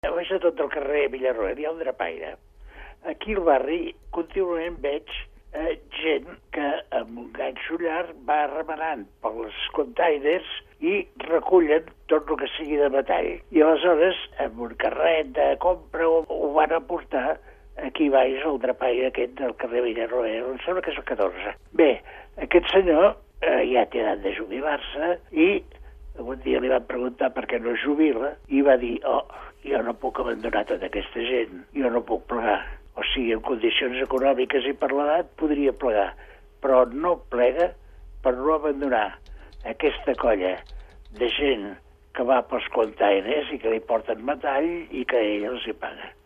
Baix de tot el carrer Villarroel hi ha un drapaire. Aquí al barri contínuament veig gent que amb un ganxo llarg va remenant pels containers i recullen tot el que sigui de metall. I aleshores, amb un carret de compra, ho van aportar aquí baix al drapaire aquest del carrer Villarroel, em sembla que és el 14. Bé, aquest senyor ja té edat de jubilar-se i un dia li van preguntar per què no es jubila i va dir, jo no puc abandonar tota aquesta gent, jo no puc plegar. O sigui, en condicions econòmiques i per l'edat podria plegar, però no plega per no abandonar aquesta colla de gent que va pels containers i que li porten metall i que ell els hi paga.